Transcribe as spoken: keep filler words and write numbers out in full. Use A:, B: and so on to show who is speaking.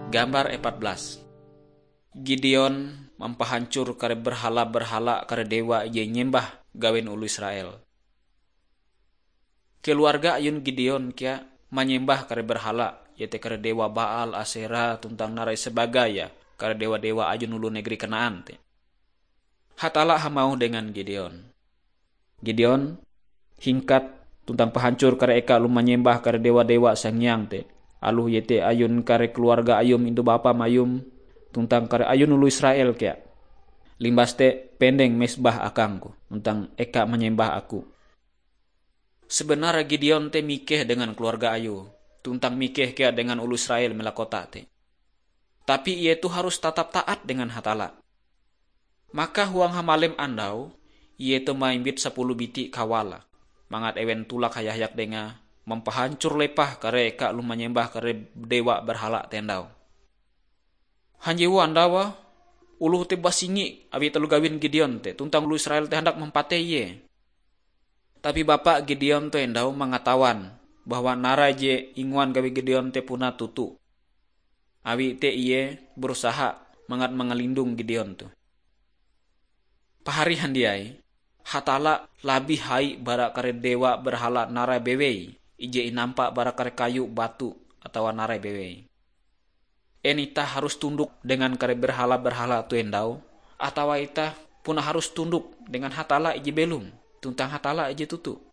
A: Gambar empat belas. Gideon mempahancur kare berhala-berhala kare dewa ye nyembah gawen ulu Israel. Keluarga ayun Gideon kia menyembah kare berhala yaitu kare dewa Baal, Asera, tuntang narai sebagaya kare dewa-dewa ayun ulu negeri Kanaan te. Hatala hamau dengan Gideon. Gideon hingkat tuntang pahancur kare eka lu menyembah kare dewa-dewa sangyang te. Aluh yete ayun kare keluarga ayum indu bapa mayum tuntang kare ayun ulu Israel kia. Limbas te pendeng mesbah akangku tuntang eka menyembah aku. Sebenarnya Gideon te mikeh dengan keluarga ayu tuntang mikeh kia dengan ulu Israel melakota te. Tapi ia tu harus tetap taat dengan hatala. Maka huang hamalem andau ia tu maimbit sepuluh biti kawala. Mangat ewen tulak hayahyak denga mempahancur lepah kare eka lu menyembah kare dewa berhala tendau. Hanjewu andawa ulu te basingi abi telu gawin Gideon te tuntang ulu Israel te hendak mempatei ye. Tapi bapak Gideon te endau mengatawan bahwa nara je inguan gawi Gideon te puna tutu. Abi te iye berusaha mangat mengelindung Gideon tu. Pahari handiai hatala labi hai bara kare dewa berhala narai bewei ije inampak bara kare kayu batu atau narai bewei. Enita harus tunduk dengan kare berhala-berhala tu endau atau ita puna harus tunduk dengan hatala ije belum tuntang hatala ije tutu.